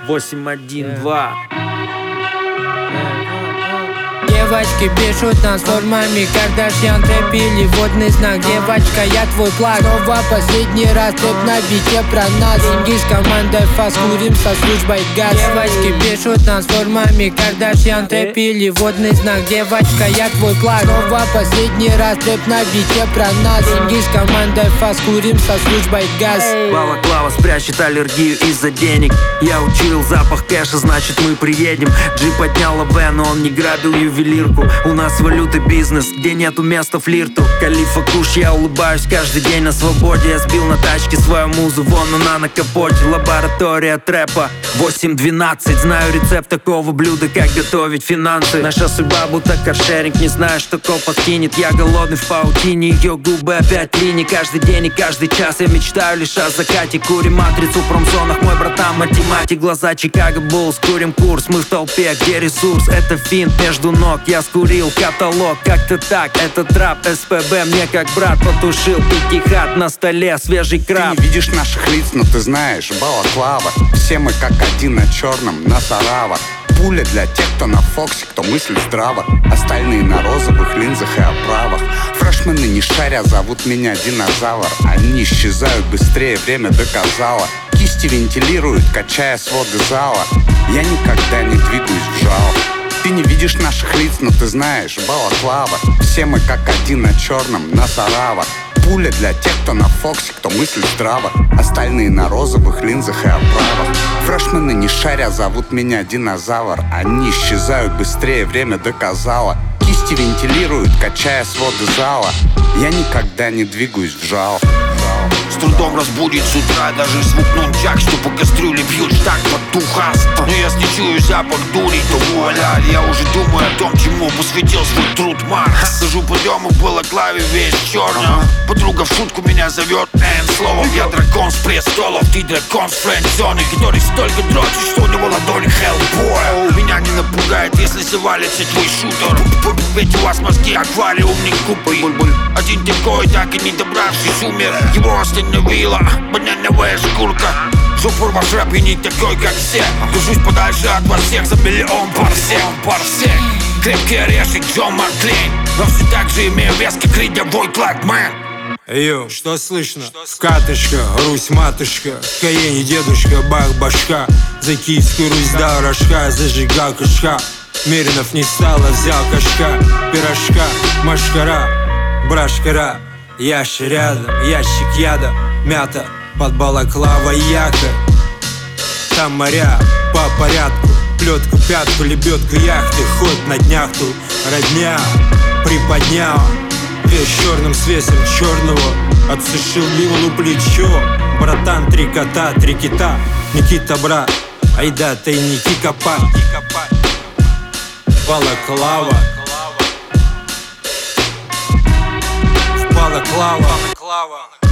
812. Девочки пишут нас формами Кардашьян, трэп или водный знак. Девочка, я твой плаг. Снова последний раз трэп на бите про нас. Деньги с командой фас, курим со службой газ. Девочки пишут нас формами Кардашьян, трэп или водный знак. Девочка, я твой плаг. Снова последний раз трэп на бите про нас. Деньги с командой фас, курим со службой газ. Балаклава спрячет аллергию из-за денег. Я учуял запах кэша, значит мы приедем. Джип поднял АВ, но он не грабил ювелирку. У нас валюта бизнес, где нету места флирту. Калифа Куш, я улыбаюсь каждый день на свободе. Я сбил на тачке свою музу, вон она на капоте. Лаборатория трэпа 812. Знаю рецепт такого блюда, как готовить финансы. Наша судьба будто каршеринг, не знаю, что кол подкинет. Я голодный в паутине, ее губы опять линии. Каждый день и каждый час я мечтаю лишь о закате. Курим матрицу в промзонах, мой братан математик. Глаза Чикаго Буллс, курим курс. Мы в толпе, где ресурс, это финт между ног. Я скурил каталог, как-то так. Это трап, СПБ мне как брат потушил. Пятихат на столе, свежий краб. Ты не видишь наших лиц, но ты знаешь, балаклава. Все мы как один на черном, на Сарава. Пуля для тех, кто на Фоксе, кто мыслит здраво. Остальные на розовых линзах и оправах. Фрешмены не шаря, зовут меня динозавр. Они исчезают быстрее, время доказало. Кисти вентилируют, качая своды зала. Я никогда не двигаюсь в жало. Ты не видишь наших лиц, но ты знаешь, балаклава. Все мы как один на черном, на Сарава. Пуля для тех, кто на Фоксе, кто мыслит здраво. Остальные на розовых линзах и оправах. Фрешмены не шаря, зовут меня динозавр. Они исчезают быстрее, время доказало. Кисти вентилируют, качая своды зала. Я никогда не двигаюсь в жало. С трудом разбудит с утра даже звук нунчак, что по кастрюле бьют так потухас. Но если чую запах дури, то вуаля. Я уже думаю о том, чему посвятил свой труд Маркс. Сажу по дому в балаклаве весь черным. Подруга в шутку меня зовет словом. Я дракон с престолов, ты дракон с френд-зоны, который столько дрочит, что у него ладони Hellboy. Меня не напугает, если завалится твой шутер. Ведь у вас мозги аквариумник купы. Один такой, так и не добравшись, умер. Его остановила банановая шкурка. Жопур ваш рэп и не такой, как все. Держусь подальше от вас всех за миллион парсек. Крепкий орешек Джон Маклейн, но все так же имею вес, как рядовой Клайдмен. Йо, что слышно? Вкаточка, Русь матушка, в Каене дедушка, бах башка. За Киевскую Русь дал рожка, зажигал кашка. Мирнов не стало, взял кашка. Пирожка, машкара, брашкара. Ящик рядом, ящик яда, мята под балаклавой яка. Там моря по порядку, плетку, пятку, лебедку, яхты. Ход на днях тут родня приподнял. Весь черным свесом черного отсушил вилу плечо. Братан, 3 кота, 3 кита. Никита, брат, айда тайники копать. Балаклава, балаклава.